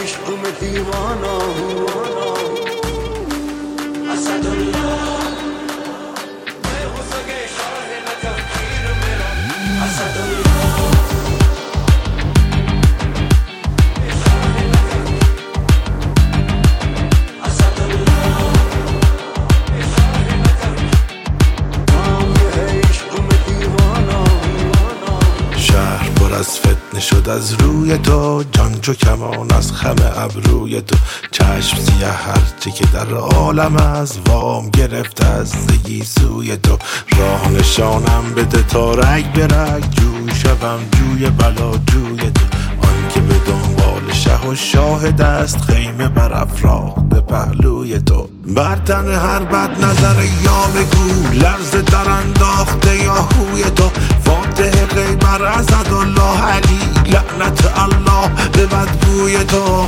عشق में दीवाना हूँ असदुल्लाह मैं हो सके शाह न तफकीर मेरा असदुल्लाह از فتنه شد از روی تو، جان چو کمان از خم ابروی تو، چشم سیه هرچه که در عالم از وام گرفته از زگی سوی تو. راه نشانم بده تا رگ به رگ، جوی شوم جوی بلا جوی تو. آن که به دنبال شه و شاهد است، خیمه بر افراخته پهلوی تو. بر تن هر بد نظر یا بگو، لرز در انداخته یا هوی تو. فاتح غیبر اسدالله علی، لعنت الله به بدگوی تو.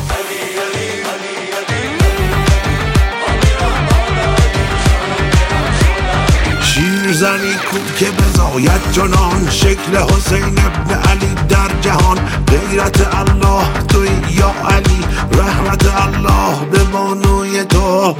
شیرزنی کو که بزاید جنان، شکل حسین ابن علی در جهان. غیرت الله توی یا علی، رحمت الله به بانوی تو.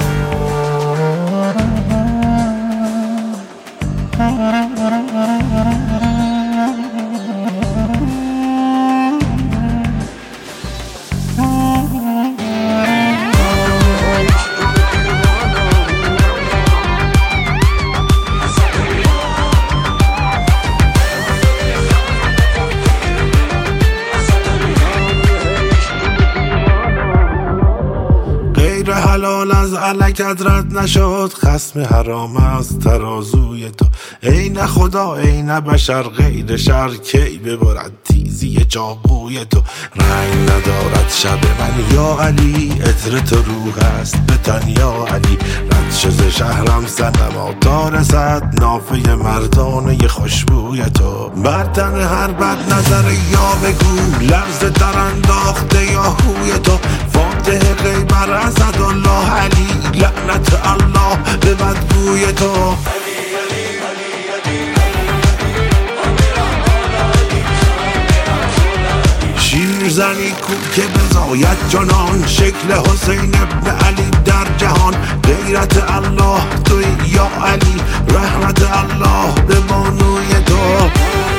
حلال از علکت رد نشد، خصم حرام از ترازوی تو. ای نه خدا ای نه بشر، غیر شر کی ببرد تیزی چاقوی تو. رنگ ندارد شب من یا علی، عطر تو روح است به تن یا علی. رد شد شهرم صنما تا رسد، نافه مردانه خوشبوی تو. بر تن هر بد نظر یا بگو، لرز در انداخته یا هوی تو. فاتح غیبر اسدالله علی، لعنت الله به بدگوی تو. شیرزنی کو که بزاید جنان، شکل حسین ابن علی در جهان. غیرت الله توی یا علی، رحمت الله به بانوی تو.